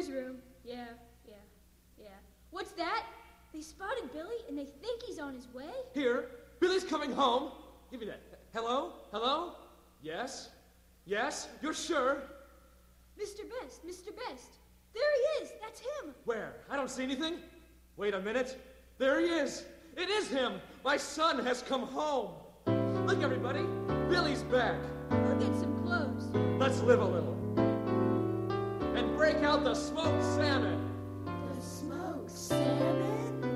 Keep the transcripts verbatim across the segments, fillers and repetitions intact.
his room. Yeah, yeah, yeah. What's that? They spotted Billy, and they think he's on his way? Here, Billy's coming home. Give me that. Hello? Hello? Yes? Yes? You're sure? Mister Best, Mister Best. There he is. That's him. Where? I don't see anything. Wait a minute. There he is. It is him. My son has come home. Look, everybody. Billy's back. We'll get some clothes. Let's live a little. And break out the smoked salmon. The smoked salmon?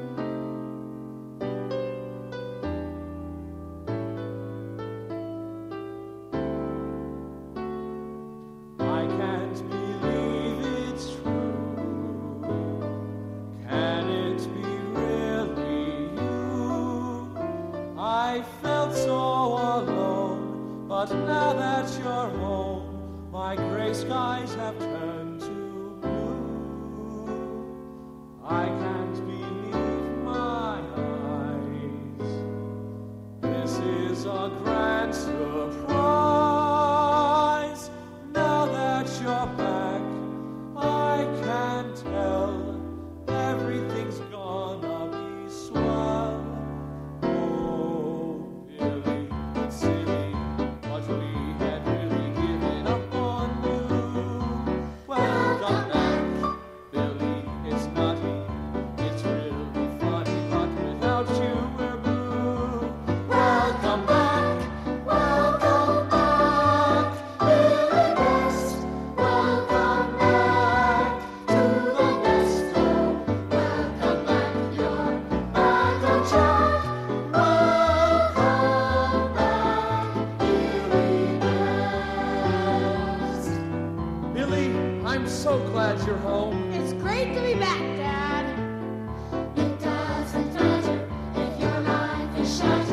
But now that you're home, my gray skies have turned to blue. I can't believe my eyes. This is a grand surprise. Now that you're back, I can tell everything's gonna be swell. Oh, Billy, it's silly. We had really given up on you. Welcome back, Billy. It's naughty, it's really funny, but without you we're blue. Welcome back, welcome back, Billy Best. Welcome back to the best of. Welcome back, you're back on track. Welcome back, Billy, I'm so glad you're home. It's great to be back, Dad. It doesn't matter if your life is shattered.